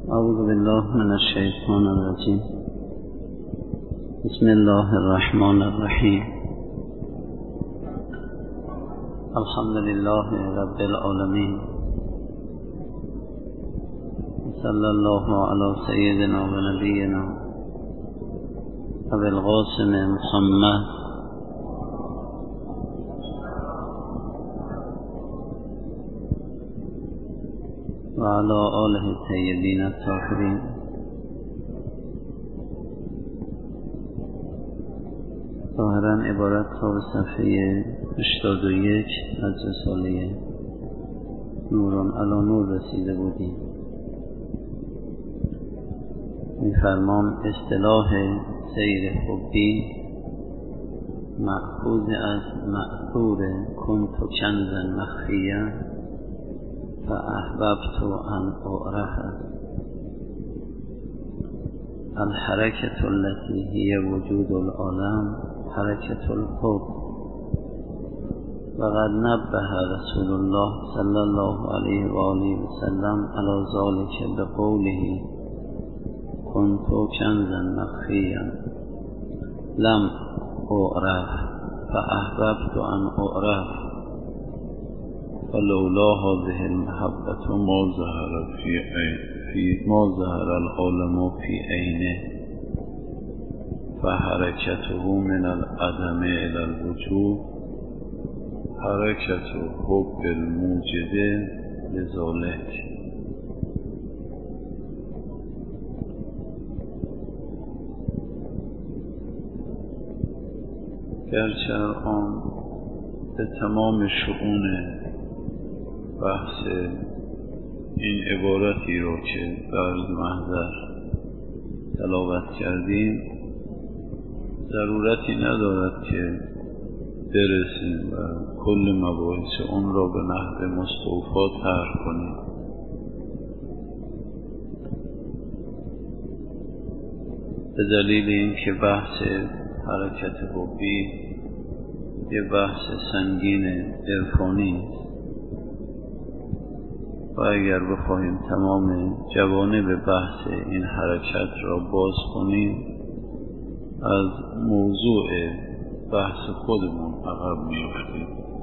اعوذ بالله من الشیطان الرجیم. بسم الله الرحمن الرحیم. الحمد لله رب العالمین. صلی الله علی سیدنا و نبینا ابی القاسم محمد و علی آله الطیبین الطاهرین. ظاهرا عبارت تا به صفحه 81 از رساله نور علی نور رسیده بودیم. می‌فرمان اصطلاح سیر حبی مأخوذ از مأثور کنت کنزا مخفیا فاحببت ان اعرف. الحركة التي هي وجود العالم حركة الحب. وقد نبه رسول الله صلى الله عليه وآله وسلم على ذلك بقوله كنت كنزا مخفيا لم اعرف فاحببت ان اعرف فلولا هذه المحبة ما ظهر العالم في عينه فحركته من العدم إلى الوجود حركة حب الموجد لذلك. گرچه الان به تمام شؤون بحث این عبارتی رو که در محضر تلاوت کردیم ضرورتی ندارد که برسیم و کل مباحث اون را به نحو مستوفا طرح کنیم. به دلیل اینکه بحث حرکت حبی یه بحث سنگین عرفانی است و اگر بخواهیم تمام جوانب بحث این حرکت را باز کنیم از موضوع بحث خودمون عقب میافتیم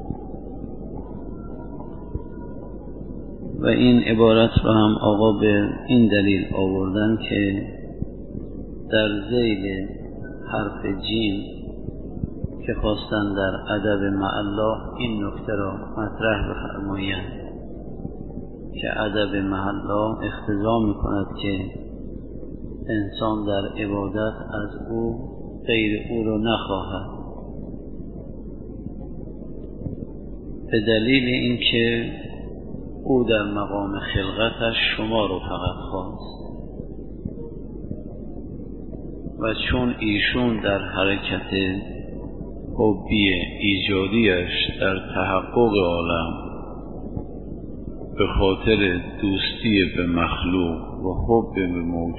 و این عبارت را هم آقا به این دلیل آوردن که در ذیل حرف جیم که خواستن در ادب مع الله این نکته را مطرح بفرمایند که ادب مع الله اقتضا می‌کند که انسان در عبادت از او غیر او را نخواهد، به دلیل اینکه او در مقام خلقتش شما رو فقط خواست و چون ایشون در حرکت حبی ایجادیش در تحقق عالم به خاطر دوستی به مخلوق و حب به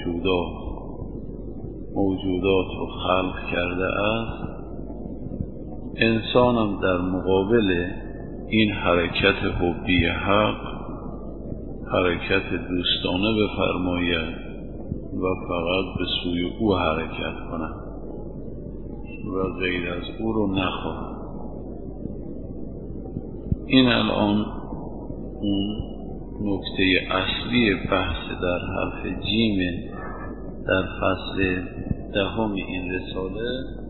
موجودات رو خلق کرده است، انسانم در مقابل این حرکت حبی حق حرکت دوستانه بفرماید و فقط به سوی او حرکت کند و غیر از او رو نخواهد. این الان اون نکته اصلی بحث در حرف جیم در فصل 10 این رساله.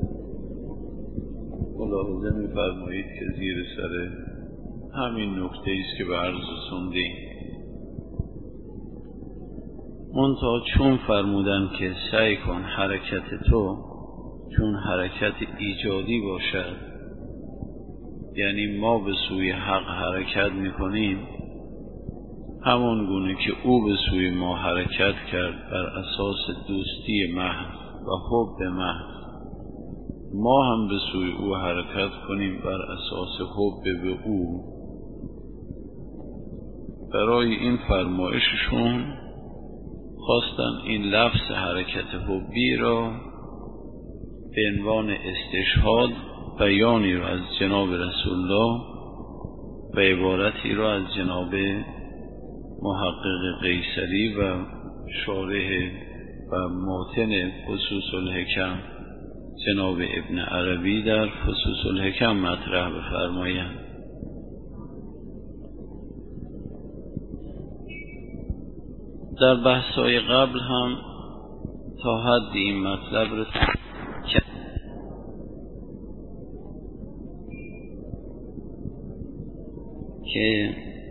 ملاحظه می‌فرمایید که زیر سر همین نکته است که به عرض رسوندیم. منتها چون فرمودن که سعی کن حرکت تو چون حرکت ایجادی باشد، یعنی ما به سوی حق حرکت میکنیم همان گونه که او به سوی ما حرکت کرد بر اساس دوستی محض و حب محض، ما هم به سوی او حرکت کنیم بر اساس حب به او. برای این فرمایششون خواستن این لفظ حرکت حبی را به عنوان استشهاد بیانی را از جناب رسول الله و عبارتی را از جناب محقق قیصری و شارح و ماتن فصوص الحکم جناب ابن عربی در فصوص الحکم مطرح بفرمایند. در بحث‌های قبل هم تا حدی این مطلب رو که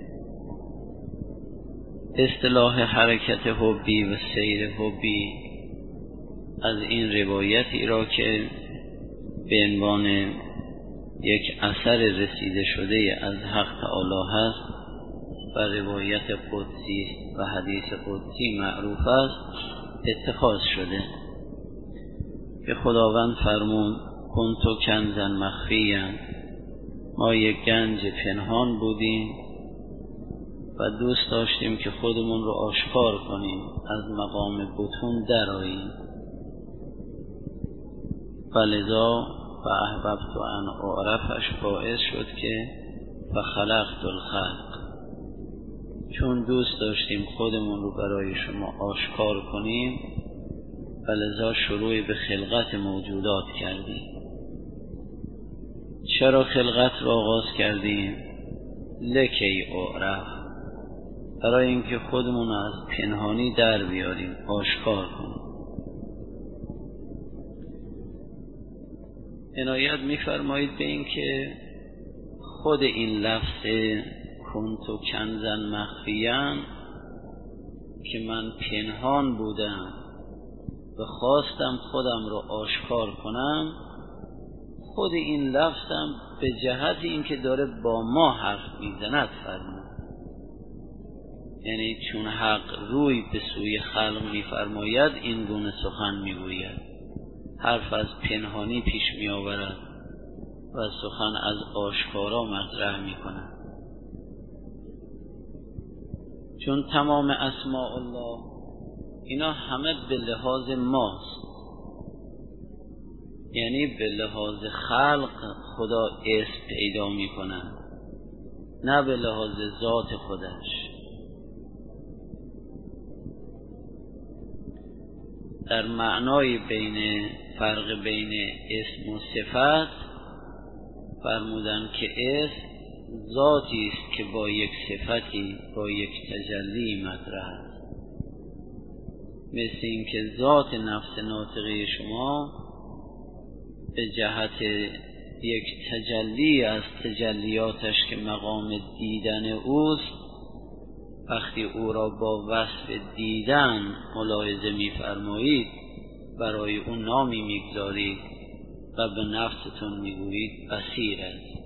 اصطلاح حرکت حبی و سیر حبی از این روایتی را که به عنوان یک اثر رسیده شده از حق تعالی هست و روایت قدسی و حدیث قدسی معروف است اتخاذ شده که خداوند فرمود کنتو کنزا مخفیا، ما یک گنج پنهان بودیم و دوست داشتیم که خودمون رو آشکار کنیم، از مقام بطون درآییم، فلذا و احببت ان اعرفش باعث شد که فخلقت الخلق، چون دوست داشتیم خودمون رو برای شما آشکار کنیم فلذا شروع به خلقت موجودات کردیم. چرا خلقت را آغاز کردیم؟ لکی اعرف، برای اینکه خودمون از پنهانی در بیاریم، آشکار کنیم. عنایت می‌فرمایید به این که خود این لفظ کنتو کنزا مخفیا که من پنهان بودم و خواستم خودم رو آشکار کنم، خود این لفظم به جهت اینکه داره با ما حرف میزند فرمود، یعنی چون حق روی به سوی خلق میفرماید این گونه سخن میگوید، حرف از پنهانی پیش میآورد و سخن از آشکارا مطرح میکند. چون تمام اسماء الله اینا همه به لحاظ ماست، یعنی به لحاظ خلق خدا اسم پیدا می کند، نه به لحاظ ذات خودش. در معنای فرق بین اسم و صفت فرمودن که اسم ذاتی است که با یک صفتی، با یک تجلی مطرح است، مثل این که ذات نفس ناطقه شما به جهت یک تجلی از تجلیاتش که مقام دیدن اوست، وقتی او را با وصف دیدن ملاحظه می‌فرمایید برای اون نامی می‌گذارید و به نفستون می‌گویید بصیر است.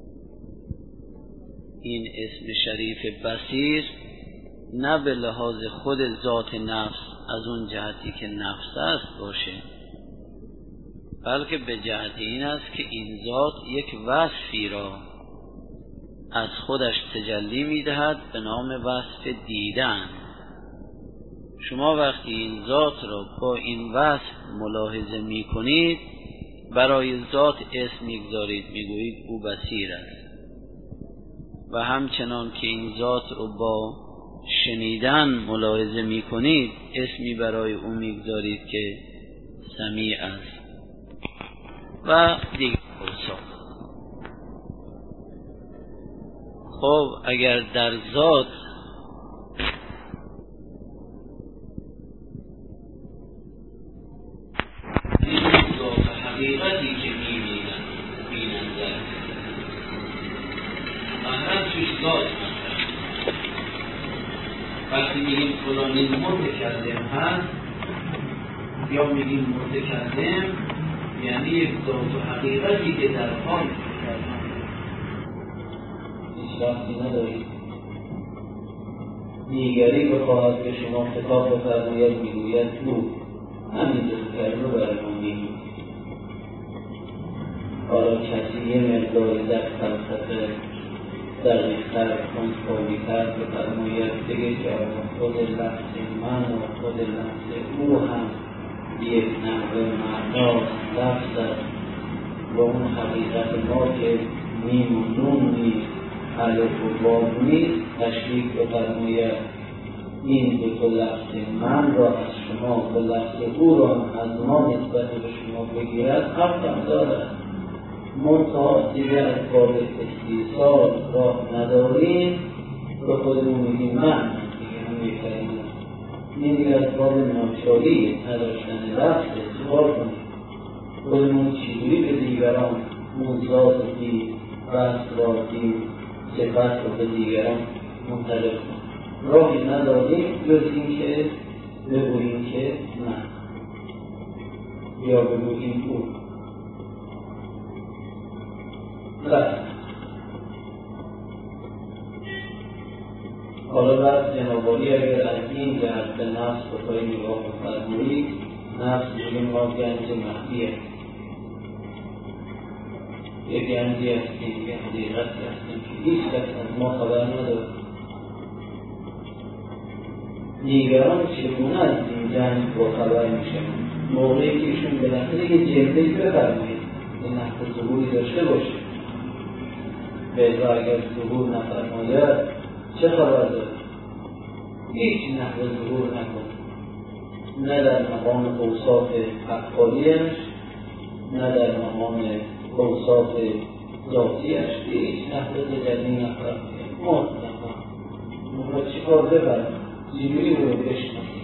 این اسم شریف بصیر نه به لحاظ خود ذات نفس از اون جهتی که نفس است باشه، بلکه به جهت این است که این ذات یک وصفی را از خودش تجلی میدهد به نام وصف دیدن. شما وقتی این ذات را با این وصف ملاحظه میکنید برای ذات اسم میگذارید، میگویید او بصیر است، و همچنان که این ذات را با شنیدن ملاحظه میکنید اسمی برای او میگذارید که سمیع است و دیگر اوصاف. خب اگر در ذات این ذات حقیقتی که بیننده محرم توش ذات وقتی میگیم فلانی متکلم هست یا میگیم متکلم یعنی یک ذات و حقیقتی که در حال کردن هیچ وقتی ندارید. دیگری بخواهد که شما خطاب بفرماید میگوید تو همین ذکر رو برای ما میگید. حالا کسی یه مقداری در فلسفه دقیق‌تر کنجکاوی‌تر بفرماید بگه که خود لفظ من و خود لفظ او هم یک نحو معناست، لفظ است و اون حقیقت ما که میم و نون نیست، الف و واو نیست، تشریح بفرماید این دو تا لفظ من را از شما و لفظ او را از ما نسبت به شما بگیرد حقم دارد. منتها دیگر از باب استیصال راه نداریم، به خودمون میگیم من دیگه هم یک کلمه. این دیگر از باب ناچاری نداشتن لفظ سوال کنیم خودمون چیزی به دیگران اون ذاتی وصف را دیم صفت رو به دیگران منتقل کنیم. راهی نداریم جز این که بگوییم که من یا بگوییم او. حالا بعد جنابالی اگر از این جهت به نفس بخواهی نگاه بفرمایید، نفس میگیم ما گنج مخفیه، یک گنجی هستیم، یک حقیقتی هستیم که هیچ کس از ما خبر نداره. دیگران چگونه از این گنج با خبر میشن؟ موقعی که ایشون بالاخره یه جلوه‌ای بفرمایید به نحو ظهوری داشته باشه. بیضا اگر ظهور نفرماید چه خبر داره؟ هیچ نحو ظهور نکنه، نه در مقام اوصاف افعالیش، نه در مقام اوصاف ذاتیش، هیچ نحو تجلی نفرماید. مطلقا ما چی کار ببرم؟ چجوری رو بشناسیم؟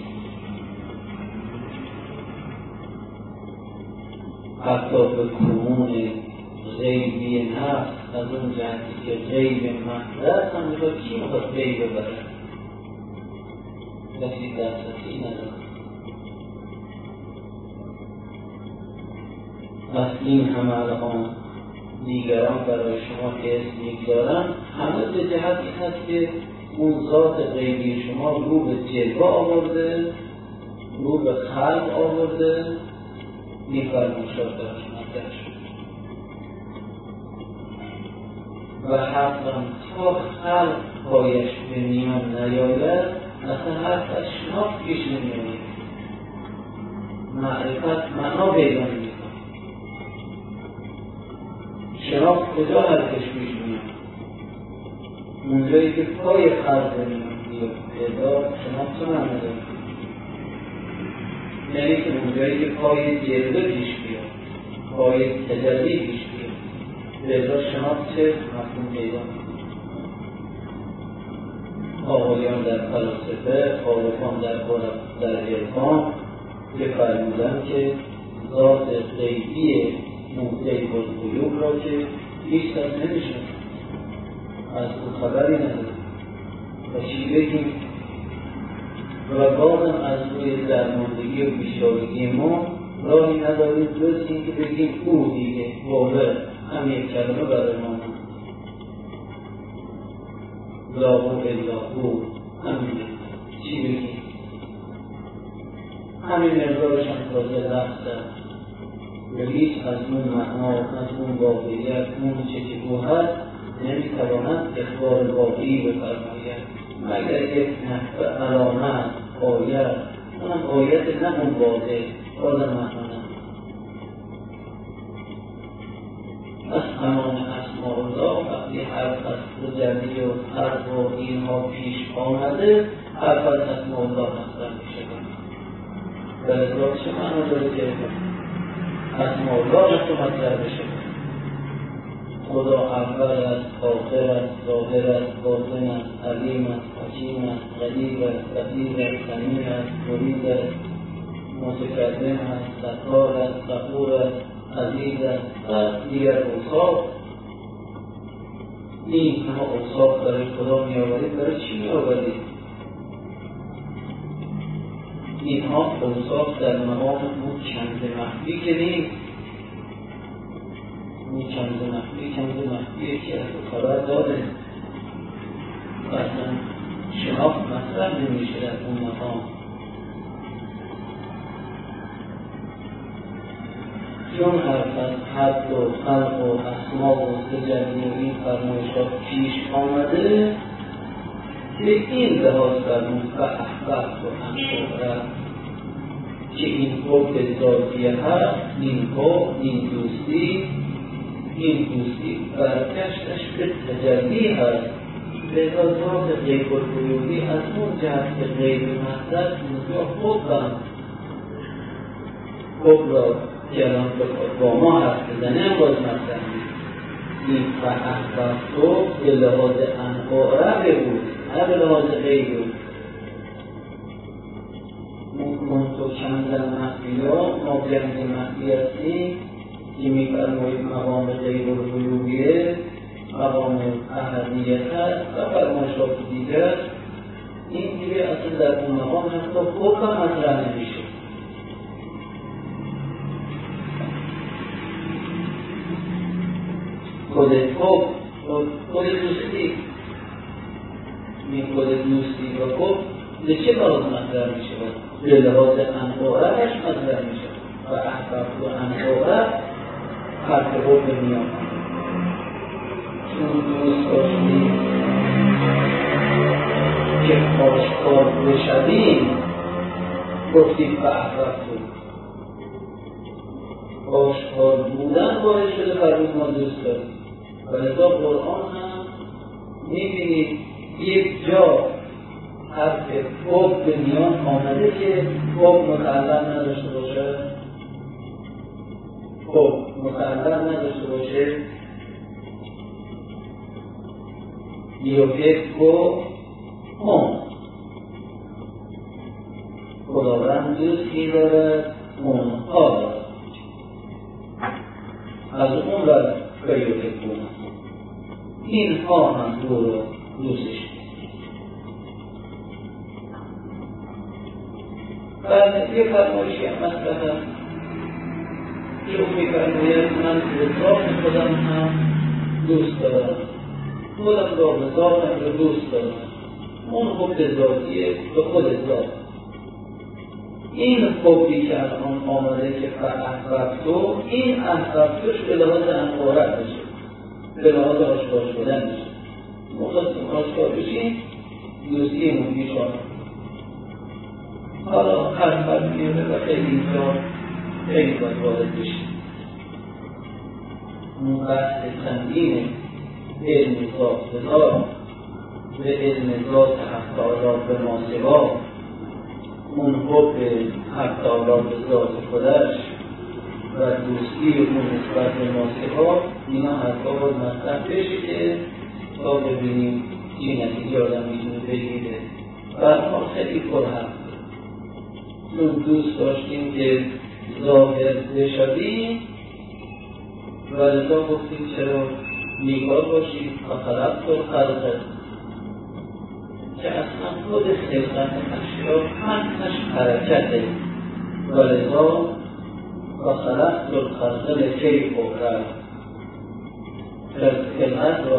حتی به کنون غیبی نفس از اون جهتی که غیب محضر هم میخواد کی میخواد غیب ببره؟ کسی دسترسی نداره. پس این همه الان دیگران برای شما که اسم میگذارن همه به جهتی هست که اون ذات غیبی شما رو به جلوه آورده، رو به خلق آورده، میفرمایشات در شما شد و حقا تا خلق پایش به میان نیاید اصلا حرف از شناخت پیش نمیاید، معرفت معنا پیدا نمی‌کند. شناخت کجا حرفش پیش میاد؟ اونجایی که پای خلق به میان بیاد شناخت چه معنی داره؟ یعنی که اونجایی که پای جلوه پیش بیاد، پای تجلی پیش بیاد، لذا شناخت چه مفهوم پیدا می‌کند. آقایان در فلسفه، عارفان در عرفان که فرمودن که ذات غیبی غیب الغیوب را که هیچ کس نمی‌شناسد، از او خبری نداره و چی بگیم؟ و بازم از روی درماندگی و بیچارگی ما راهی نداریم جز این که بگیم او دیگه واقع هم یک کلمه برای ما لا هو الا هو، همینه. چی بگیم؟ همین مقدارش هم تازه لفظه و هیچ از اون معنا، از اون واقعیت، اون چه که او هست نمیتواند اخبار واقعی بفرماید مگر یک نحوه علامت آیت، اونم آیت نه اون واضح بازم معنا نه. از تمام اسماء الله وقتی حرف از تجلی و حرف و اینها پیش آمده حرف از اسماء الله مطرح میشه. بلکه چه معنا داره که اسماء الله مطرح بشه؟ خدا اول است، آخر است، ظاهر است، باطن است، علیم است، حکیم است، قدیر است، قدیر است، سمیع است، مرید است، متکلم است، ستار است، غفور است، عزیز است و دیگر اوصاف. این همه اوصاف برای خدا میآورید، برای چی میآورید؟ اینها اوصاف در مقام اون کنز مخفی که نیست. اون کنز مخفیه که از خبر داره و اصلا شناخت مطرح نمیشه در اون مقام. چون حرف از حد و خلق و اسما و تجلی و این فرمایشات پیش آمده به این لحاظ فرمود و احبت و انصورت که این حب ذاتیه هست، این حب، این دوستی برگشتش به تجلی هست به ذات غیب الغیوبی از اون جهت که غیب مطلب اینجا خوب را که الان با ما حرف بزنه هم باز مطلب نیست. این فحفظ تو به لحاظ انقاره بود نه به لحاظ غیب بود. ممکن تو چندن مخفیا ما گنج مخفی هستیم که میفرمایید مقام غیب الغیوبیه مقام احدیت هست و فرمایشات دیگر. این دیگه اصلا در اون مقام حتی خوب هم مطرح نمیشه. خود خوب خود دوستی این خود دوستی و خوب به چه لحاظ مطرح میشه؟ به لحاظ انقارهش مطرح میشه و احباب و انقاره حرف خوب میاد. چون دوست داشتی که آشکار بشویم گفتیم به احباب آشکار بودن باعث شده فرمود ما دوست داریم. و لذا قرآن هم میبینید یک جا حرف خوب به میان آمده که خوب متعلق نداشته باشه، خوب متعلق نداشته باشه یحب هم خداوند دوستی دارد اونها دارد از اون را یحب هم اینها هم او را دوستش و یه فرمایشی هم مطرح هست که او میفرماید من به ذات خودم هم دوست دارم، خودم را به ذاتم را دوست دارم. اون حب ذاتیه به خود ذات. این حبی که الان آمده که فاحببتو، این احببتوش به لحاظ انقاره بشه، به لحاظ آشکار شدن بشه. مخواستیم آشکار بشیم دوستی مفیشان. حالا هر فرد میاره و خیلی اینجا خیلی باید وارد بشیم. اون بحث سنگینه علم ذات ذات و علم ذات حق تعالی به ما سوا، اون حب حق تعالی به ذات خودش و دوستی اون نسبت به ما سوا، اینا حرفا باید مطرح بشه که تا ببینیم چه نتیجه آدم میتونه بگیره. و ما خیلی پرهم چون دوست داشتیم که ظاهر بشویم و لذا گفتیم چرا نیگاه باشید و خلقت و خلقت که اصلا خود خلقت اشیا همش حرکته و لذا و خلقت و خلقت لکی اخرى خلقت را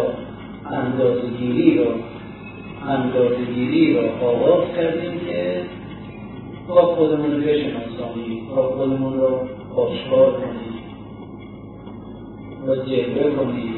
اندازه‌گیری را آغاز کردیم که تا خودمون رو بشناسانیم، تا خودمون رو آشکار کنیم و جلوه کنیم.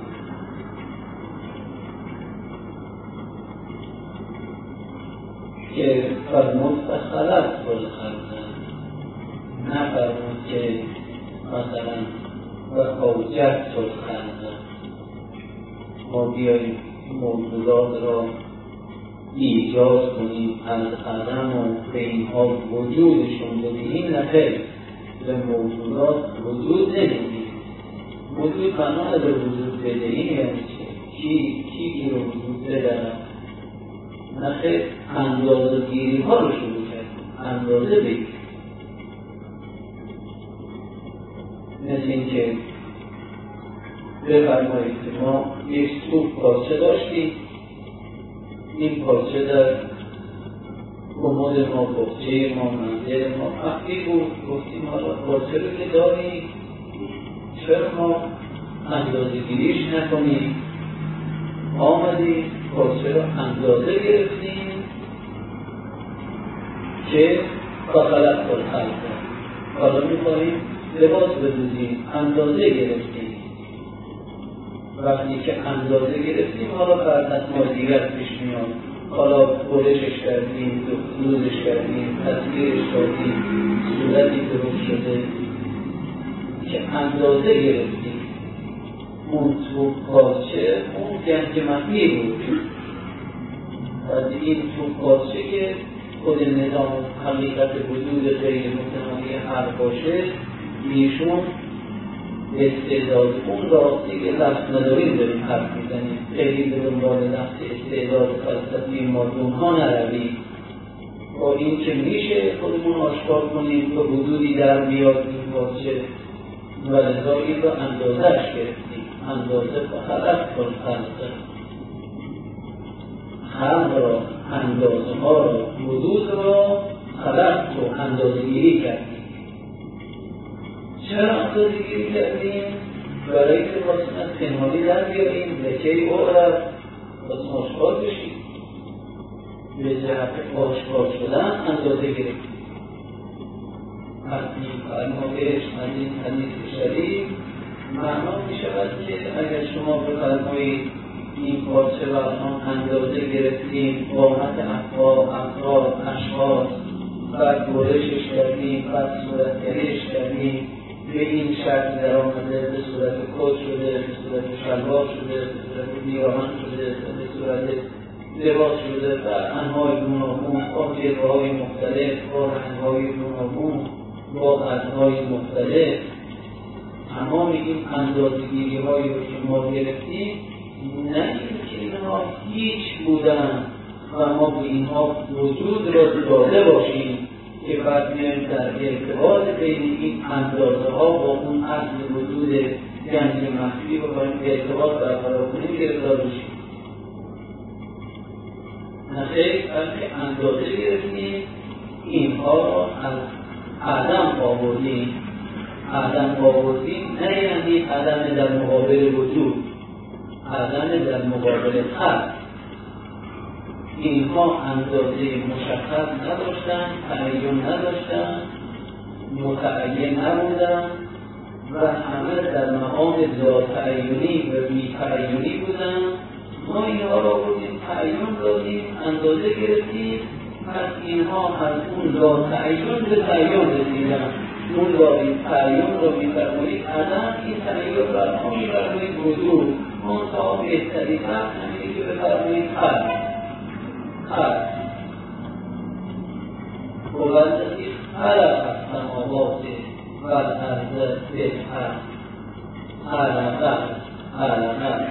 که فرمود و خلقت و خلقت، نه فرمود که مثلا و اوجدت و خلقت ما بیاییم موجودات را ایجاد کنیم از عدم و به اینها وجودشون بدهیم. نه خیر، به موجودات وجود نمیدیم. وجود معنا به وجود بدهیم یعنی کی رو وجود بدهیم؟ نه خیر، اندازه گیری ها رو شروع کردیم، اندازه بگیم. مثل این که بفرمایید که ما یک توپ پارچه داشتیم، این پارچه در کمد ما، بخچه ما، منزل ما مخفی بود. گفتیم حالا پارچه رو که داریم چرا ما اندازه گیریش نکنیم؟ آمدیم پارچه رو اندازه گرفتیم که خلقت و خلقت. حالا می‌خواهیم لباس بدوزیم، اندازه گرفتیم. وقتی که اندازه گرفتیم حالا فرد مدیریت پیش میاد. حالا برشش کردیم، دوزش کردیم، تصویرش کردیم، صورتی درست شده که اندازه گرفتیم. اون تو پارچه اون گنج مخفی بود و این تو باشه که خود نظام حقیقت وجود غیر متناهی حق باشه، ایشون استعداد اون را دیگه لفظ نداریم داریم حرف میزنیم، خیلی به دنبال لفظ استعداد فلسفی مادون ها نرویم. با این که میشه خودمون آشکار کنیم به حدودی در بیاد این باشه و لذا این را اندازهش گرفتیم. اندازه فقط خلق را، اندازه ها را، حدود را خلق رو اندازه گیری کردیم. چرا اندازه گیری کردیم؟ برای که واسه از پنهانی در بیاریم لکه او را واسه آشکار بشیم. به جهت آشکار شدن اندازه گرفتیم. از این فرمایش، از این حدیث شریف معنا می شود که اگر شما بفرمایید این پارچه را اندازه گرفتیم، قامت افراد، اشخاص، بعد برشش کردیم، بعد صورتگریش کردیم، به این شکل در آمده، به صورت کت شده، به صورت شلوار شده، به صورت پیراهن شده، به صورت لباس شده و انواع گوناگون، با جلوه‌های مختلف، با رنگ‌های گوناگون، با قدهای مختلف. تمام این اندازه‌گیری‌هایی رو که ما گرفتیم، نه اینکه اینها هیچ بودن و ما به اینها وجود را داده باشیم که بعد میایم در ارتباط بین این اندازه ها با اون اصل وجود گنج مخفی بکنیم ارتباط برقرار کنیم گرفتار بشیم. نخیر، بلکه اندازه گرفتیم، اینها را از عدم آوردیم. عدم آوردیم نه یعنی عدم در مقابل وجود، عدم در مقابل خلق. اینها اندازه مشخص نداشتن، تعیین نداشتن، متعین نبودن و همه در مقام لاطعینی و بی‌تعیینی بودن. ما اینها را بودیم تعیین دادیم، اندازه گرفتیم، پس اینها از اون لاطعین به تعیین رسیدن. اون تعیین را می‌فرمایید عدم، این تعیین را ما می‌فرمایید وجود. منتها بهترین وقت همینه که بفرمایید خلق. هو الذی خلق السماوات والارض بالحق. خلق.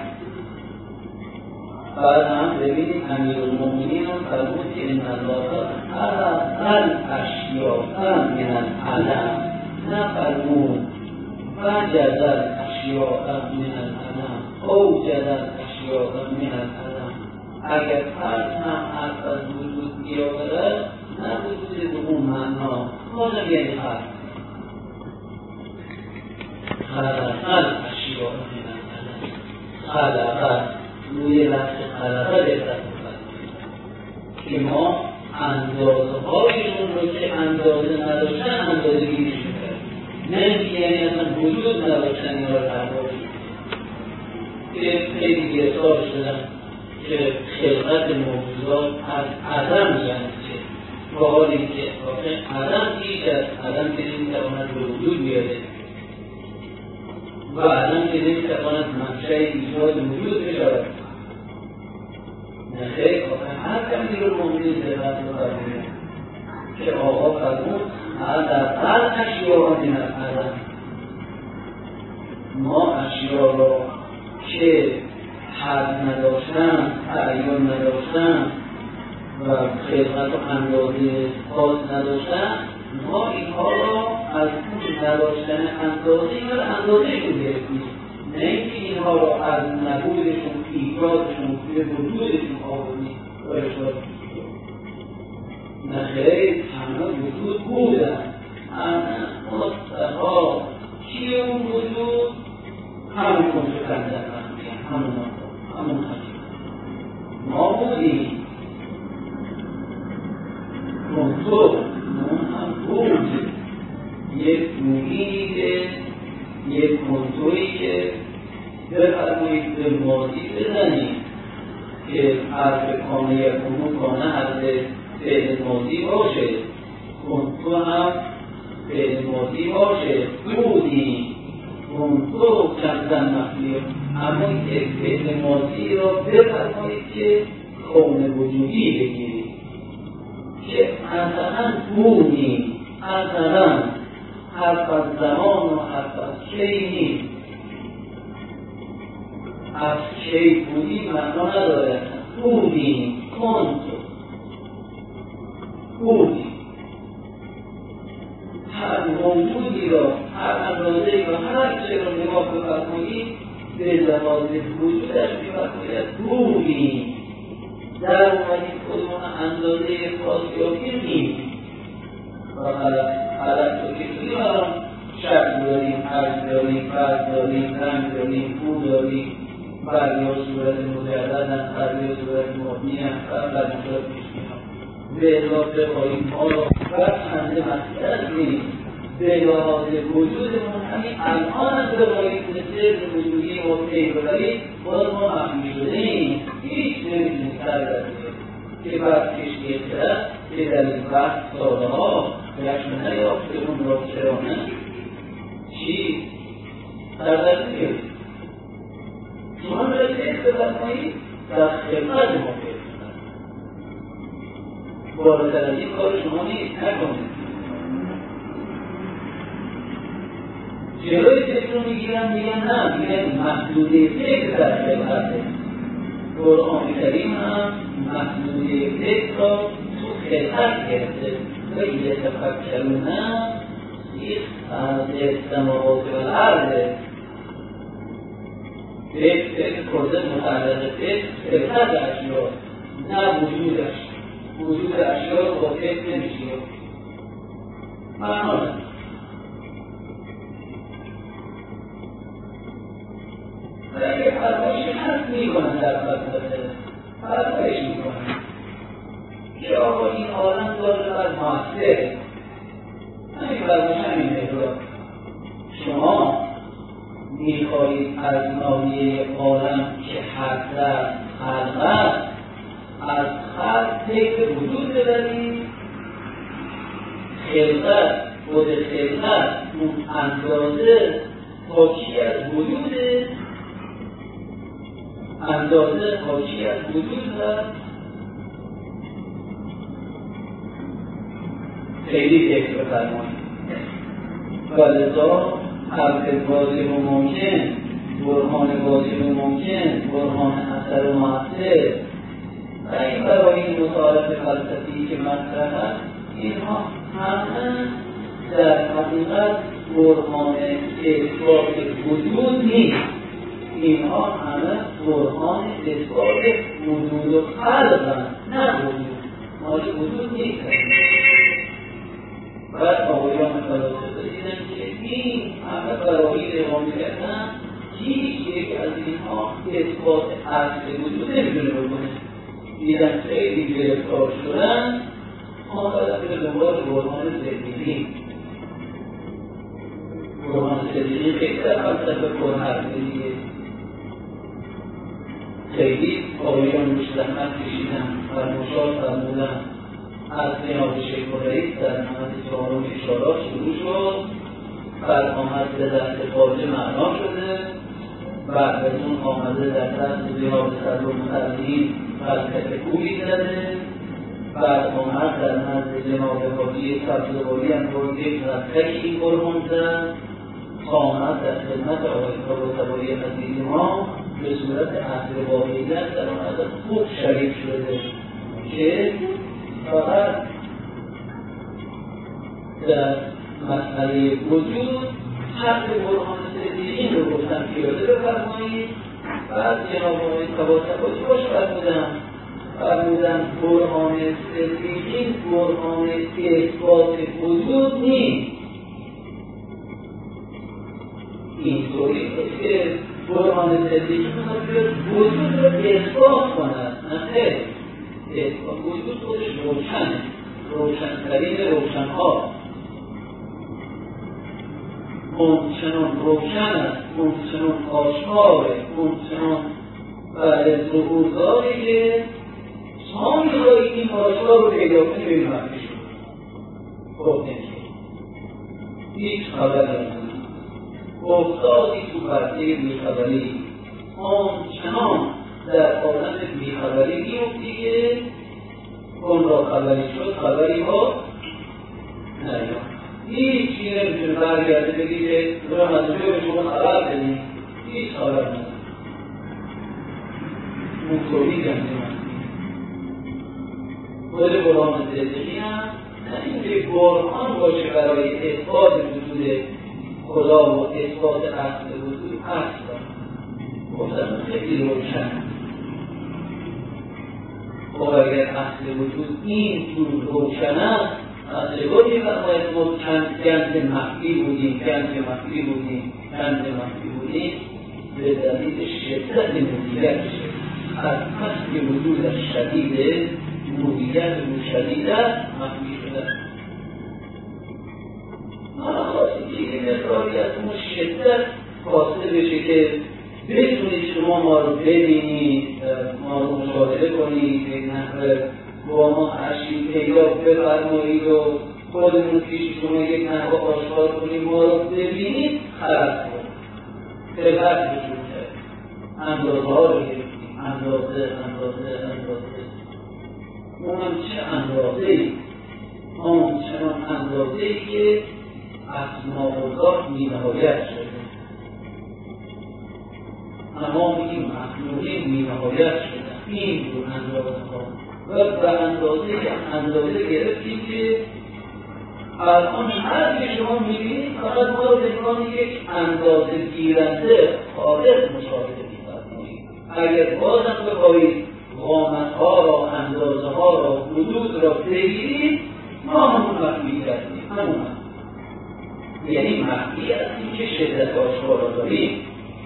بعد هم ببینید امیرالمؤمنین هم فرمود که ان الله خلق الاشیاء من العدم، نه فرمود وجد الاشیاء من العدم، اوجد الاشیاء من العدم. اگر فرد هم حرف از وجود بیاورد، نه وجود به اون معنا، بازم یعنی خلق. خلق الاشیاء من العدم. خلق روی لفظ خلقه دقت بکنید که ما اندازه هایشون رو که اندازه نداشتن اندازه گیریشون کردیم. نه اینکه یعنی اصلا وجود نداشتن اینا رو تحوالشون که خیلی گرفتار شدن که خلقت موجودات از عدم یعنی چه؟ با حالی که عدم هیچ از عدم که نمیتواند به وجود بیاده و عدم که نمیتواند منشأ ایجاد وجود بشود. نخیر، هر امیرالمؤمنین دقت بفرمایید که آقا فرمود خلق اشیاء من العدم. ما اشیاء را که حد نداشتن، تعیین نداشتن و خلقت و اندازه خاص نداشتن، ما اینها را از اون نداشتن اندازهشون گرفتیم، نه اینکه اینها را از نبودشون، ایجادشون، به وجودشون آوردیم و اشاره کنیم. نخیر، همه وجود بودن، همه مستقا کی اون وجود؟ همون کنجه کندن همون ما بودیم کنتو اون هم بود یک مویی که یک کنتویی که بفرمایید به ماضی بزنید که حرف کانه یکونو کانه حرف فعل ماضی باشه، کنتو هم فعل ماضی باشه، بودیم کنتو چندن مخلیم. اما یک فعل ماضی را بفرمایید که کون وجودی بگیرید که مثلا بودیم، مثلا حرف از زمان و حرف از کی نیست. از کی بودیم معنا نداره، بودیم، کنتو بودیم. هر موجودی را، هر اندازه‌ای را، هر چه را نگاه بفرمایید به لحاظ وجودش می‌فرماید بودیم. در اومدیم کدوم اندازه خاصیاتی نیست و حالت رو که توی برام شکل داریم، حجم داریم، فرد داریم، رنگ داریم، بو داریم، بریا صورت مجردن، بریا صورت مبنی هم، بریا صورت پیشنها به اضافه باید ما را برخنده مقصد نیست. به لحاظ وجودمون همین الان هم به باید مثل وجودی و پیبرایی باز ما مخمی شده ایم. هیچ نمیتونی سر برده که بعد کشتی اختلاف که در این وقت ساله ها جشن نیافته اون را چرانه چی؟ در درد نیست. شما باید فکر بفرمایید در خدمت ما فکر کنید. بالاتر از این کار شما نیست، نکنید. جلوی فکر رو میگیرن میگن نه، میگن محدوده فکر در خدمته. قرآن کریم هم محدوده فکر را تو خدمت گرفته و یتفکرونه یک خلق السماوات والارض. فکر خورده متعلق فکر اشیا، نه وجودش. وجود اشیا رو با فکر نمیشه. معنی و یه فرمایشی هست میکنن در فلسفه، فرمایش میکنن که آقا این عالم داره بر مؤثر. همین فرمایش همینه رو شما میخواهید از ناحیه عالم که حضرت خلقت از خلق فکر وجود ببرید. خلقت خود خلقت اون اندازه حاکی از وجوده، اندازه حاکی از وجود و خیلی فکر بفرمایید. ولذا حرف واضح و ممکن، برهان واضح و ممکن، برهان اثر و مؤثر و این برای مطالعات فلسفی که مطرح است، اینها همه در حقیقت برهان اثبات وجود نیست. اینها همه برهان اثبات وجود و خلق نه وجود، مال وجود نیست. بعد آقایان فلاسفه دیدن که این همه برای اقامه کردن هیچ یک از اینها اثبات اصل وجود نمیتونه بکنه. دیدن خیلی گرفتار شدن، آمدن به دنبال برهان صدیقی. برهان صدیقی خیلی در فلسفه پرحرفیه، خیلی آقایان روش زحمت کشیدن و مشاهد فرمودن. از جناب شیخ رئیس در نماز چهارم اشارات شروع شد، بعد آمد به دست خارجه معنا شده، بعد از اون آمده در دست جناب صدر المتعلین حرکت خوبی زده، بعد آمد در نزد جناب حاجی سبزواری هم رو یک رفتکی این برهان زد، آمد در خدمت آقای طباطبایی حدیث ما به صورت اصل واقعیت در آمد خوب شریف شده که فقط در مسئله وجود حق برهان صدیقین رو گفتم پیاده بفرمایید. بعد جناب آقای طباطبایی باش فرمودن برهان صدیقین برهان اثبات وجود نیست. اینطوری که برهان صدیقین وجود رو اثبات کند، نه خیر. وجود خودش روشنه، روشنترین روشنها، اونچنان روشن است، اونچنان آشکاره، اونچنان بعد ظهور داری که شما میخواهید این آشکار رو پیدا کنید به این مفتی شد. خب نمیشه، هیچ خبری ندارید، افتادی تو پرده بیخبری، اونچنان در عالم بیخبری میفتی که اون را خبری شد خبری ها نیاد. هیچ چیزی نمیتونه برگرده بگی که برام از اونجا به شما خبر بدیم، هیچ خبر نداره. اون تولید هم خود قرآن صدقی هم نه اینکه قرآن باشه برای اثبات وجود خدا و اثبات اصل وجود اصل گفتم خیلی روشن. خب اگر اصل وجود این جور روشن است از چگونه فرماید ما گنج مخفی بودیم به دلیل شدت موجودیتش از اصل وجودش شدیده، موجودیت شدید است مخفی شده. حالا خواستی که مقداری از اون شدت خواسته بشه که بتونید شما ما رو ببینید، ما رو مشاهده کنید، یک نحوه با ما هرچی پیدا بفرمایید و خودمون پیش شما یک نحوه آشکار کنید، ما رو ببینید، خلق کنید. خلقت وجود کرد. اندازه ها رو گرفتیم، اندازه. اونم چه اندازه‌ای؟ اون چنان اندازه‌ای که اسماء الله بی‌نهایت شده. تمام این مخلوقین بی‌نهایت شدن. این جور اندازه‌ها و به اندازه گرفتیم که الان هر که شما می‌بینید فقط ما رو به عنوان یک اندازه گیرنده خالق مشاهده می‌فرمایید. اگر بازم بخواهید قامت‌ها را، اندازه‌ها را، حدود را بگیرید، ما همون مخفی کردیم. همون یعنی مخفی هستیم که شدت آشکار را داریم.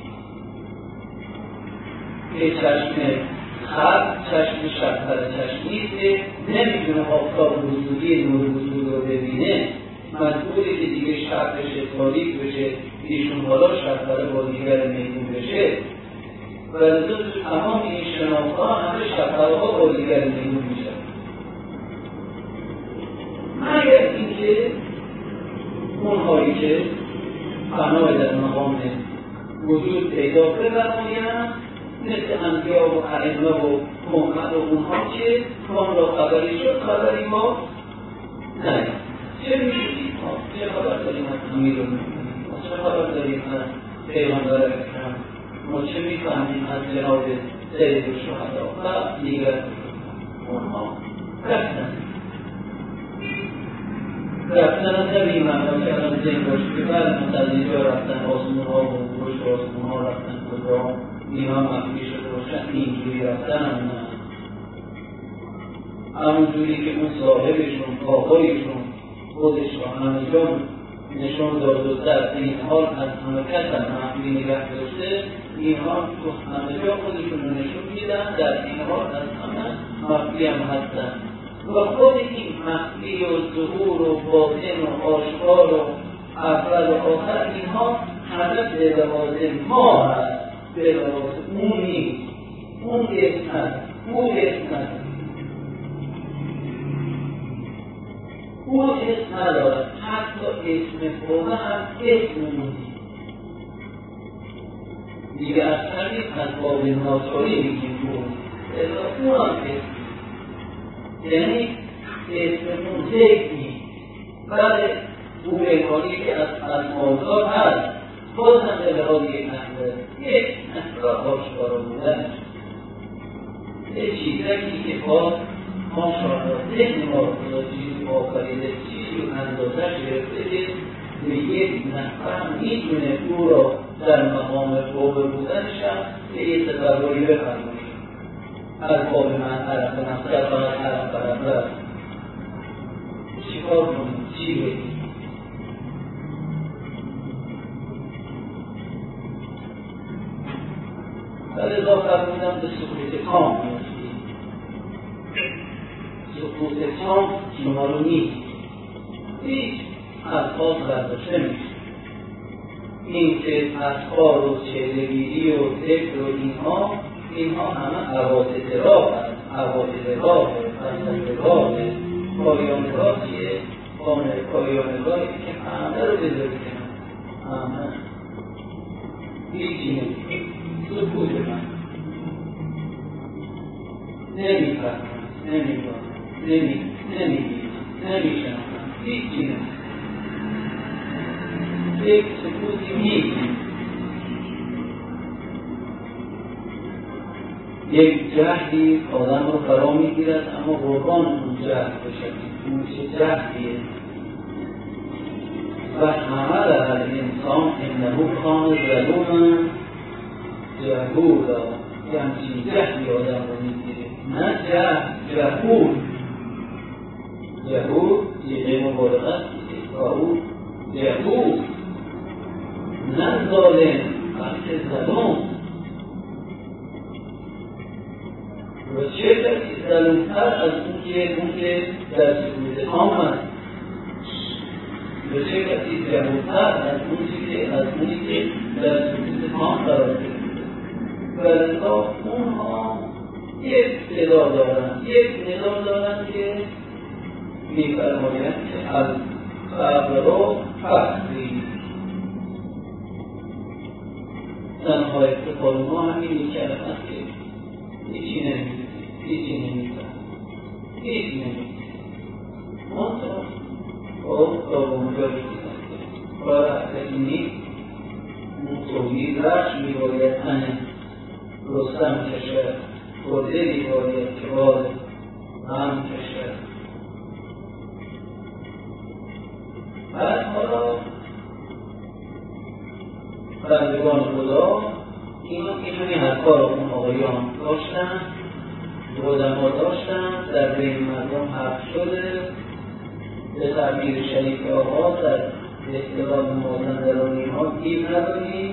که چشم خلق، چشم شب‌تر چشمیست که نمیتونه آفتاب وجودی نور وجود رو ببینه، مجبوری که دیگه شب بشه، تاریک بشه، ایشون حالا شب‌تر با دیگر میدون بشه و لذا تمام این شناخت‌ها همه شب‌ترها با دیگر میدون میشه. مگر اینکه اونهایی که فنای در مقام وجود پیدا بفرمایند مثل انبیا و ائمه و محمد و اونها که کان را خبری شد خبری ما نه. چه میشید ما؟ چه خبر داریم از امیر و ما؟ چه خبر داریم از پیغمبر اکرم؟ ما چه میفهمیم از جناب سید الشهدا و دیگر؟ اونها رفتن هم نبیم معنی که الان ذهن باشید که بعد مثلا اینجا رفتن آسمون ها و پشت آسمون ها رفتن کجا اینا مخفی شده باشن اینجوری رفتن هم نه. همون جوری که اون صاحبشون آقایشون خودش را همه جا نشون داد و در این حال از همه کس هم مخفی نگه داشته، اینها تو همه جا خودشون رو نشون میدن، در این حال از همه مخفی هم هستن و خود این مخفی و ظهور و باطن و آشکار و اول و آخر اینها همه به لحاظ ما هست، به لحاظ اون نیست. اون اسم هست، اون اسم هست، اون اسم ندارد. حتی اسم خدا هم اسم نیست دیگه. اصلا نیست از باب ناصاری میگیم اون هم اسم، یعنی اسم اون ذکر نیست. بعد اون امکانی که از موضوع هست بازم به لحاظ یک نحوه آشکارا بودن یک چیزی که باز ما شاید ذهن ما رو چیزی آفریده، چیزی رو اندازش گرفته که به یک نحوه میتونه او را در مقام قوه بودنش هم به یه تصوری بفرمایید. از باب من طرف نفسه فقط طرف چیکار کنیم؟ چی بگیم؟ ولی اضافه بودم به سکوت تام میاشید. سکوت تام شما رو نیست، هیچ الفاظ برداشته میشه. این که اذکار و چهره‌گیری و ذکر و اینها همه حوادث راه هست. حوادث راه فلسفه راه پایان راه چیه؟ پایان راهی که همه رو بذاری کنن، همه هیچی نمیشه. سکوت من نمیفهمم، نمیدانم، نمیگیرم، نمیشنم، هیچی نمیدانم. یک سکوتی میگیم، یک جهدی آدم رو فرا میگیرد، اما قربان اون جهد بشوید. اون چه جهدیه؟ و حمل الانسان انه کان ظلوما جهولا. یه همچین جهدی آدم رو میگیره، نه جهول. جهول یه مبالغه است، جهول نه ظالم بلکه ظلم. و چه کسی ظلمتر از اون که در سکوت تام است؟ و چه کسی جهولتر از اونی که در سکوت تام قرار گرفته؟ ولذا اونها یک صدا دارند که می‌فرمایند که الصبر فخری. تنها افتخار ما همین یک کلمه است که هیچی نمی‌فهمیم. منطقه با اونجا بگیرم که کار اصلی نیست. توحید رخش می‌باید رستم کشد، خورده می‌باید که باز غم کشد. بعد حالا بندگان خدا اینا که همین حرفا رو اون آقایان داشتن، علما داشتن، در بین مردم حرف شده. به تعبیر شریف آقا در اصطلاح مازندرانی ها دیر نداریم،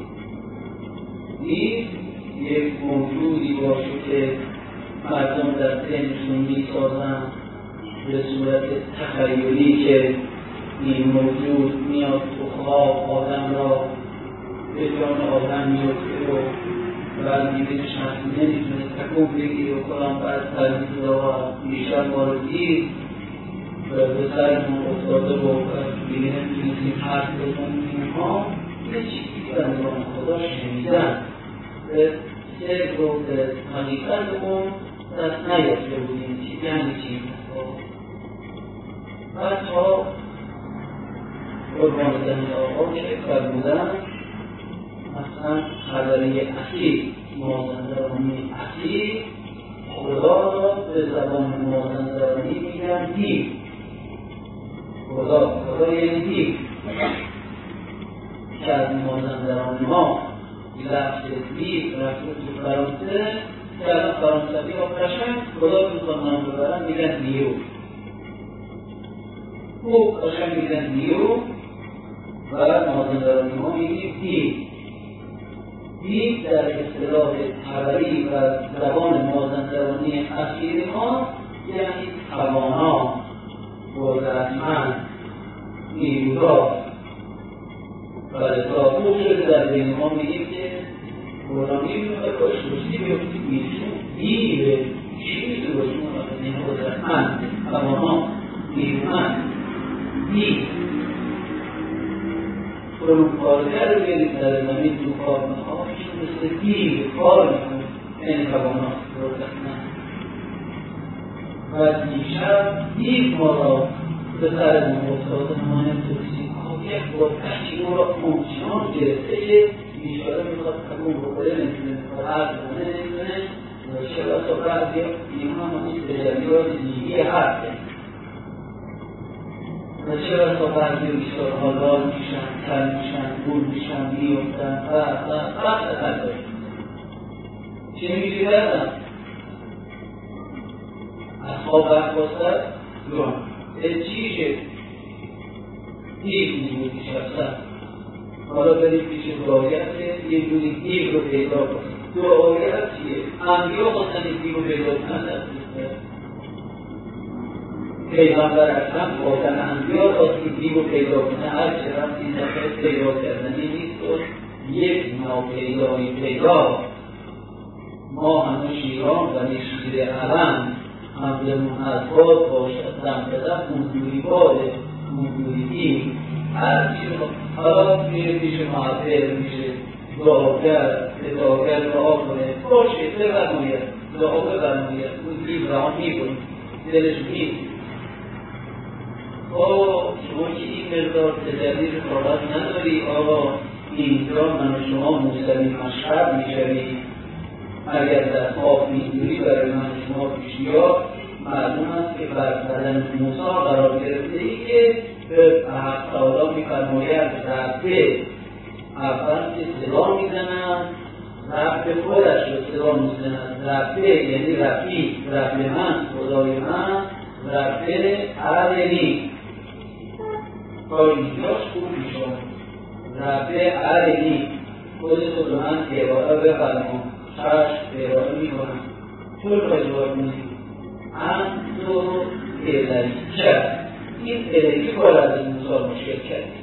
دیر یک موجودی باشه که مردم در ذهنشون میسازن به صورت تخیلی که این موجود میاد تو خواب آدم را به جان آدم میفته و بعد میگه شخص نمیتونه تکون بگیره و کلام بعد ترمیز آقا بیشتر ماردی و به سرمون افتاده و دیگه نمیتونستیم حرف بزنیم. اینها یه چیزی بندگان خدا شنیدن، به سر و به حقیقت اون دست نیافته بودیم چی یعنی چی. بچه ها قربان زمین آقا که فرمودن مثلا خبری اصیل، مازندرانی اصیل، خدا را به زبان مازندرانی میگن دیو. خدا یعنی دیو که از مازندرانی ها لفظ دیو رفته تو فرانسه که الان فرانسوی ها قشنگ خدا میخوان نام ببرن میگن دیو. خوب قشنگ میگن دیو و مازندرانی ها میگن دیو. دیو در اصطلاح خبری و زبان مازندرانی اصیل ما یعنی توانا، قدرتمند، نیروگاه. ولذا خوب شده در بین ما میگیم که قرآنی میگه باش روشی بیفتید میشون دیوه چی میتونه باشون این قدرتمند، توانا، نیرومند، دیو. فروکارگر رو بیارید در زمین تو کار میخواه ایشون مثل دیو کار میکنه، این توانا قدرتمند. و دیشب دیو ما را به سرمون افتاده ما نمیتونستیم یک قدرتی او را کنچنان گرفته که بیشاره میخواد تکون بخوره نمیتونه، میخواد حرف بزنه نمیتونه. و چرا تا بعضی ایمان همون تجلیات دیگی حرف کنه و چرا تا بعضی بیشتر حالال میشن، کل میشن، گول میشن، میفتن و چه میشه کردن؟ اصحاب برخواستر جان چیشه دیو میبود شخصا. حالا بریم پیش دعایت که یه جوری دیو رو پیدا کنیم. دعایت چیه؟ انبیا خواستن دیو رو پیدا کنن در پیغمبر اکرم خواستن انبیا خواستن دیو رو پیدا کنن. هر چه رفت این دفعه پیدا کردنی نیست و یک ناپیدایی پیدا. ما همه شیران و شیر علم حملمون از باد باشد دم بدم موجودی باده موجودی دیم. هر چیز حالا میره پیش معبر میشه دعاگر به دعاگر دعا کنه باشه بفرمایید دعا بفرمایید، اون دیو را میکنید، دلش میکنید. شما که این مقدار تجلیل صحبت نداری، آقا اینجا من شما موسوی مشهد میشوید، اگر در خواب اینجوری برای من شما پیش بیاد، معلوم است که بر بدن موسی قرار گرفته ای که به حق تعالی میفرماید ربه اول که صدا میزنند، رب خودش رو صدا میزنند، ربه یعنی رفیق، رب من، خدای من، ربه ارنی. تا اینجاش خوب میشون، ربه ارنی، خودتو به من ارائه بفرما، چشم ارائه میکنم، طول را جواب میدید. انتو الیکه، این الیکه باید از موسی مشکل کردی.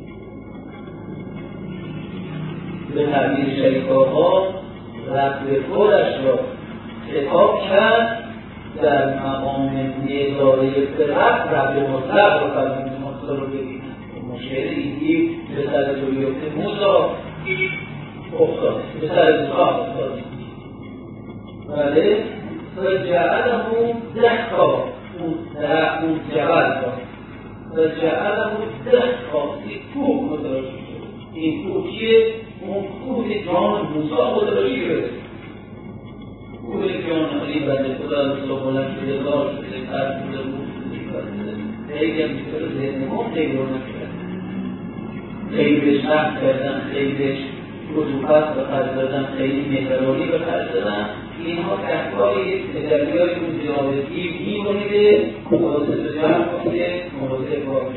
به تعبیر شریفاها رب خودش را خطاب کرد، در مقام نظاره رب مطلق را فرمود مطلق رو ببینن. مشکل اینی به سر جویت موسی افتاد، به سر موسی افتاد، ولی فجعله دحکا، اون جبل را فجعله دحکا، این کوه مدراشی شد. این کوه چیه؟ اون کوه جان موسی مدراشی شده. کوه جان علی بنده خدا رسول بلند شده، دار شده، ترد شده، بود شده، خیلی هم بیتر ذهن ما خیلی رو نکرد، خیلی بهش رفت کردن، خیلی بهش خطوبت به خرج دادن، خیلی مهربانی به خرج دادن. اینها تحقای تجلیای اون جنابتی می‌کنیده مواظب جمع کنیده مواظب باش.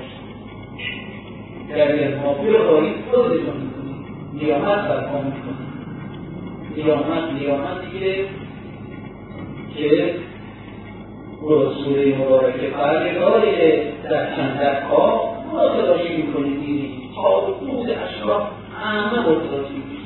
اگر مافی رو خواهید خودتون می‌کنید، نیامت برپا می‌کنید. نیامتی که سوره مبارکه فرقی داره در چندک ها متلاشی می‌کنید، دیدید تا روز اشراف همه متلاشی می‌شه.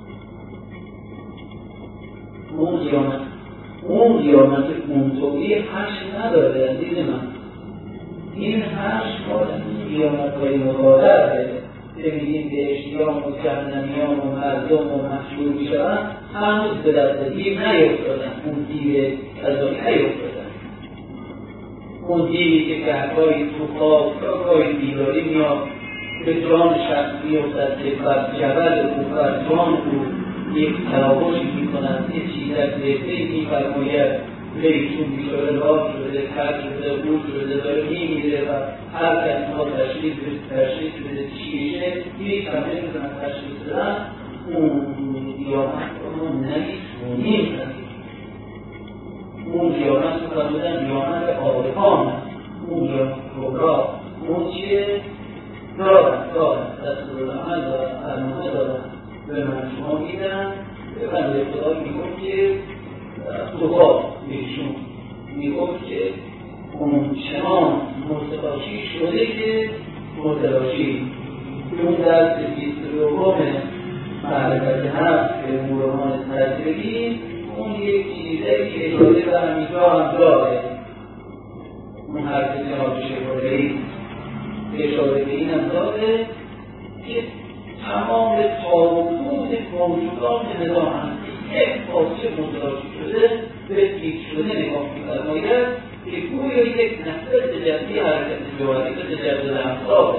اون قیامت اونطوری حشر نداره عزیز من. این حشر مال این قیامت‌های مقاربه که میگیم به اشتیام و جهنمیان و مردم و محشور میشوند، هنوز به دست دیو نیفتادن، اون دیو عذابی نیفتادن. اون دیوی که گهگاهی تو خواب گاهی بیداری میاد به جان شخص میفتد که بر جبل او بر جان او یک تراوشی میکنند، یک چیز از بهتری میفرماید، ریشون بیشاره راه شده، کر شده، بود شده، داره میمیره و هر کسی ما تشریف بده چیشه هیچ هم نمیتونن تشریف بدن. اون قیامت رو نمیتونیم تشریف. اون قیامت رو فرمودن قیامت عارفان، اون قیامت کبرا. اون چیه؟ دارن دستورالعمل دارن، برنامه دارن، به من شما میدن. به بنده خدا میگفت که صحاب بهشون میگفت که اون چنان متلاشی شده که متلاشی اون درس 22 معرفت هست که مورمان تجربی، اون یک چیزه که اشاره به همینجا هم داره. اون حرف جناب شیخ‌العلی اشاره به این هم داره که تمام تاروت موجودات نظام هست یک پاسچه متلاشی شده به پیچ شده نگاه می‌فرماید که گویا یک نفر تجلی حرکت جوهری به تجلی امثاله.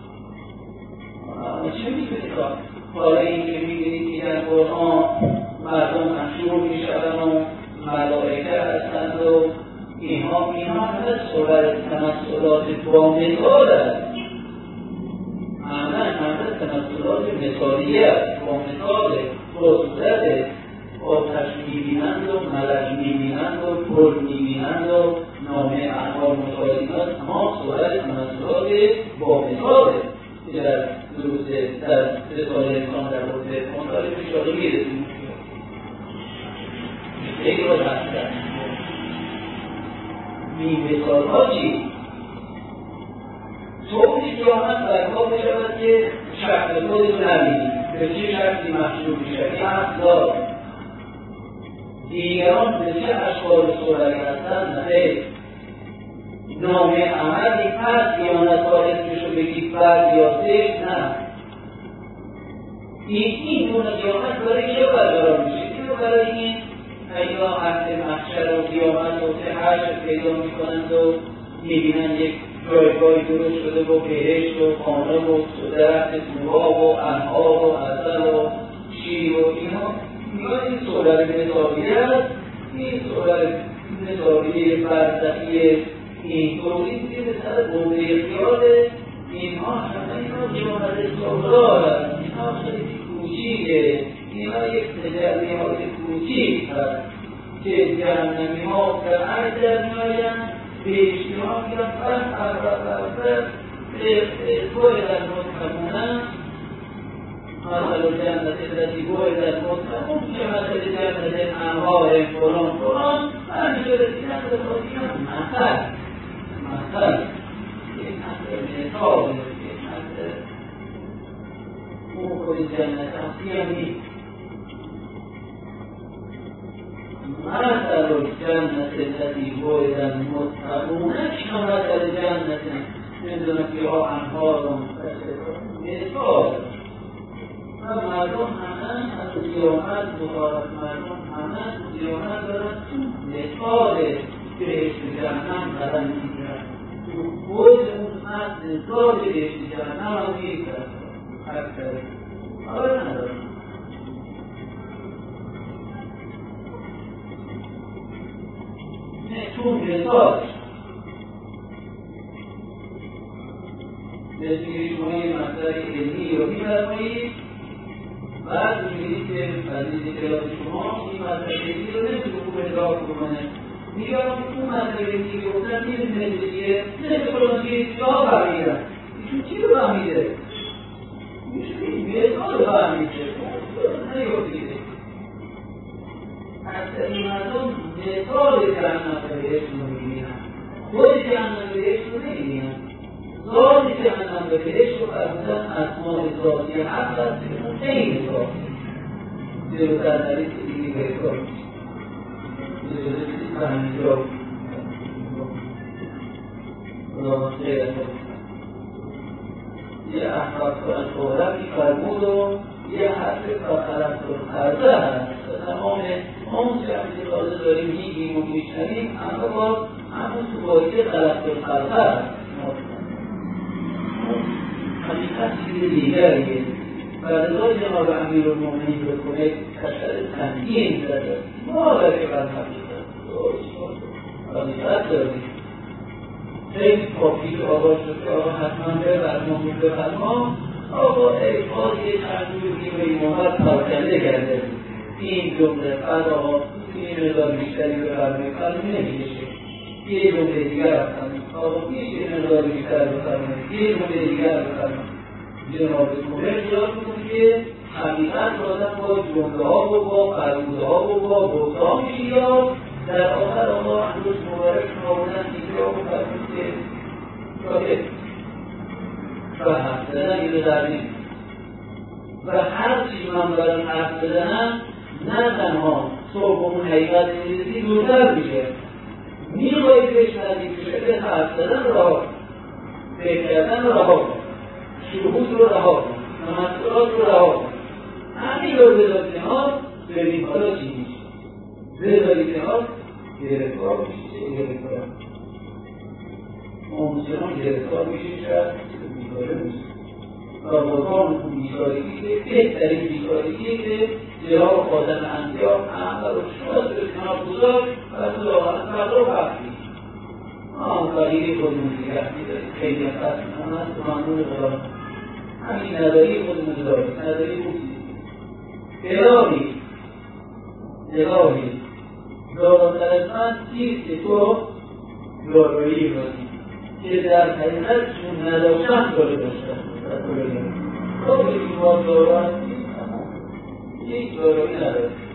چه می‌کنید حالا این که می‌بینید که در قرآن مردم محشور می‌شوند و ملائکه هستند و اینها همه صورت تمثلات با مثال است، همه تمثلات مثالیه است، با مثال، با صورت، آتش می‌بینند و ملک می‌بینند و پل می‌بینند و نامه احوال متعالیات، ما صورت تمثلات با مثاله که در رسال انسان در حوض انسان داره پیشاده می‌رسیم. خیلی باید هست کرد این مثال ها چی؟ طوری قیامت برپا بشود که شکل خودتون نبینید، به چه شکلی محشور میشود، این اصلا دیگران به چه اشکال صورتی هستند خیلی نامه عملی هست قیامت ها اسمشو بگید فرد یا زشت نه. این گونه قیامت برای چه برقرار میشه؟ اینو برای این یا اهل محشر و قیامت و حشر پیدا میکنند و میبینند یک جایگاهی درست شده و بهشت و خانه و درخت طوبا و انهار و عسل و شیر و اینا. میگن این صورت مثالی است، این صورت مثالی برزخی اینطوری که به سر بوده خیال اینها همه اینا قیامت سالار هست، اینها خیلی کوچیکه، اینا یک تجلیات کوچیک هست که جهنمی ها در عرض در میآیند بهشتی ها میگن باید المتقون مثل جنت التي وعد المتقون كمثل جنت انهار فلان همیشه رسیدن به خودیان مثل یک مثال اون خود جنت اصلی هم نیست. مثل الجنة التي وعد المتقون كمثل جنة نمیدونم فیها انهار مثال و مردم همه از قیامت بخارت مردم همه از قیامت دارن مثال بهشت جهنم قدم میگیرن تو خود اون مثال بهشت جهنم هم میگیرن اکثر آره ندارن چون مثال مثل که شما یه مسئله علمی رو می‌فرمایید بعد می‌بینید که عزیز کلاس شما این مسئله علمی رو نمی‌تونه خوب ادراک بکنه. میگم اون مسئله علمی که گفتن می‌بینید دیگه نمی‌تونه چیزی جا فهمیدن. ایشون چی رو فهمیده؟ ایشون این مثال رو فهمیده. نیفتیده. اکثر مردم مثال جهنم بهشت رو می‌بینن. خود جهنم بهشت رو نمی‌بینن. ذاتی جهنم به بهشت رو فرمودن اسماء ذاتی حق است که اون خیلی ذاتی جلو در نریس دیگه بهتر جلو چیزی فهمید را خدا خیلی یه احمد فرمودی فرمود و یه حرف فرخلق خرده هست تمام اون چه که تازه داریم میگیم و میشنیم همه با همون تو بایده خلق خرده هست حقیقت چیز دیگریه و رضای جناب امیرالمومنین بکنه تشکر تنظیم زده ما داره بر حقیقت داریم خیلی پاکی که آقا شد که آقا حتما بفرما آقا ایفاد یه چندوری به این موقع پرکنده کرده این جمله بعد آقا این مقدار بیشتری بفرمایید نمیشه یه جمله دیگر بفرمایید آقا میشه مقدار بیشتر بفرمایید یه جمله دیگر بفرمایید جناب کومر یاد میکنه که حقیقت آدم با جمله ها و با فرموده ها و با بوتا میشه یا در آخر آقا امروز مبارک نامونن اینجا و فرمود که راکت و حرف زدن اینو در نیم و هر چی من برای حرف بزنم نه تنها صبح اون حقیقت میرسی دورتر میشه میخوایی بهش نزدیک بشه به حرف زدن رها فکر کردن رها شهود رو رها کن مسئولات رو رها کن همین رو بذاری کنار ببین حالا چی میشه بذاری کنار گرفتار میشه گرفتار ممکنان گرفتار میشه شاید بیکاره میشه رابطان اون بیکارگی که بهترین بیکارگیه که جناب خاتم انبیا احمد رو شما به کنار گذاشت و تو لاغت رو بخشید فقیری خودمون دیگرمی داریم خیلی هم قسم هم هست تو ممنون خدا همین نداری خودمون داریم نداری خوب چیزی الهی دارتر از من چیست که تو دارایی بازی که در حقیقت چون نداشتم تو رو داشتم خب این باز دارو هستی یک دارایی نداری